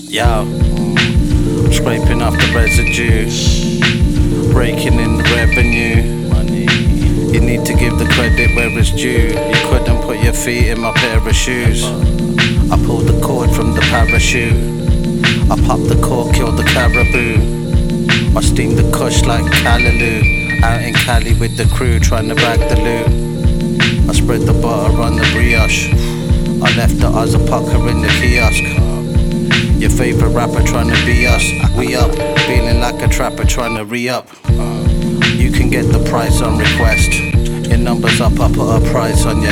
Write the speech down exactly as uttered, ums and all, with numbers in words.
Yo, scraping off the residue, raking in the revenue. You need to give the credit where it's due. You couldn't put your feet in my pair of shoes. I pulled the cord from the parachute. I popped the cork, killed the caribou. I steamed the kush like Callaloo. Out in Cali with the crew, trying to bag the loot. I spread the butter on the brioche. I left the Ozapoca in the kiosk. Your favorite rapper trying to be us. We up, feeling like a trapper trying to re-up. You can get the price on request. Your number's up, I put a price on your